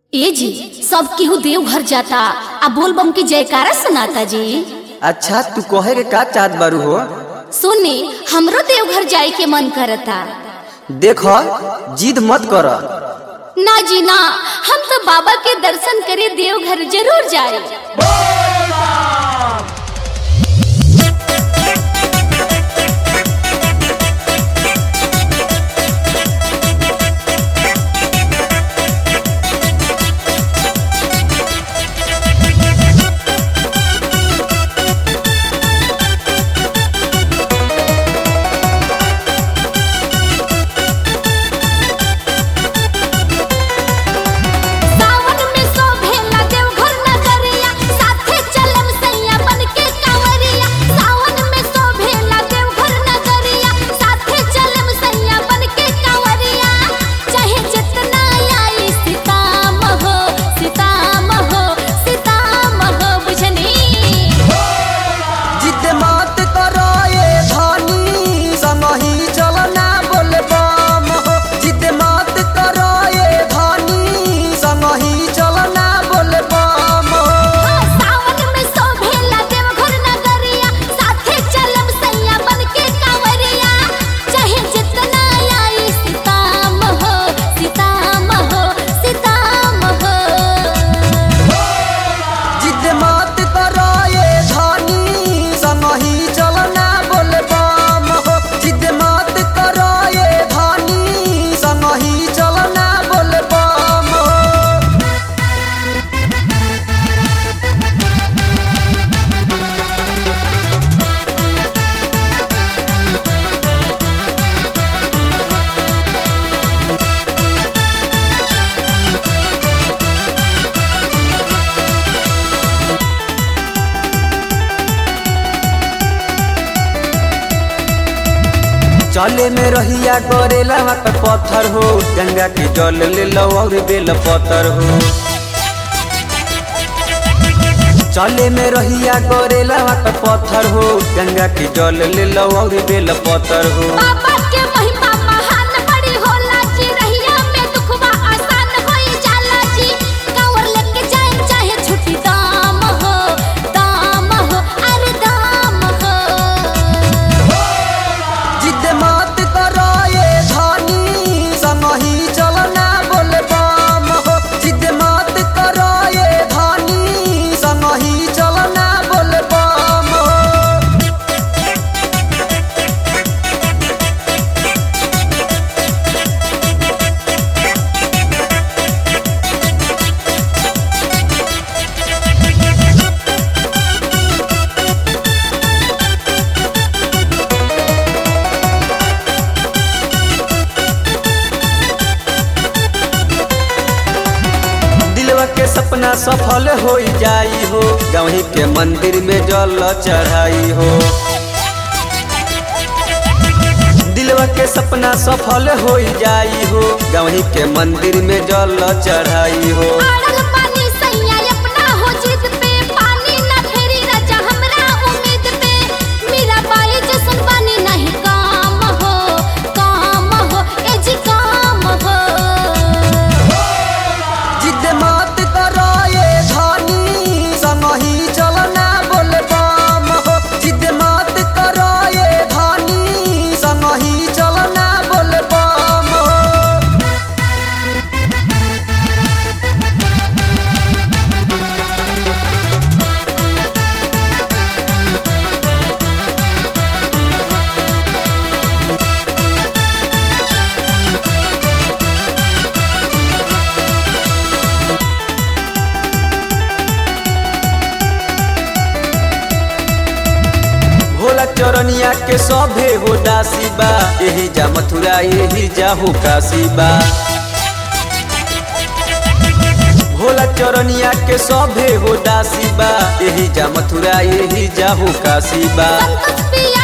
ए जी सब केहू देवघर जाता आ बोलबम की जयकारा सुनाता जी। अच्छा तू कहे के का चाहत बारू हो? सुने हमरो देवघर जाए के मन करता। देखो जिद मत कर। ना जी ना, हम तो बाबा के दर्शन करे देवघर जरूर जाए। चले में रहिया करेला पर पत्थर हो, गंगा के जल ले लो और बेल पत्थर हो। चले में रहिया करेला पर पत्थर हो, गंगा के जल ले लो और बेल पत्थर हो। बाबा के महिमा महान बड़ी होला जी, रहिया में दुखवा आसान होई जाला जी। कांवर लेके जाए चाहे छुट्टी दाम हो, अरे दाम हो। जिद मत करो ये धनी, संगही चलना बोले बम हो। जिद मत करो ये धनी, संगही चलना बोले बम हो। के सपना सफल हो जाई हो, गाँव के मंदिर में जल चढ़ाई हो। दिलवा के सपना सफल हो जाई हो, गाँव के मंदिर में जल चढ़ाई हो। चरनिया के सभे हो दासी बा, यही जा मथुरा यही जा हो काशी बा। भोला चरनिया के सभे हो दासी बा, यही जा मथुरा यही जा हो काशी बा।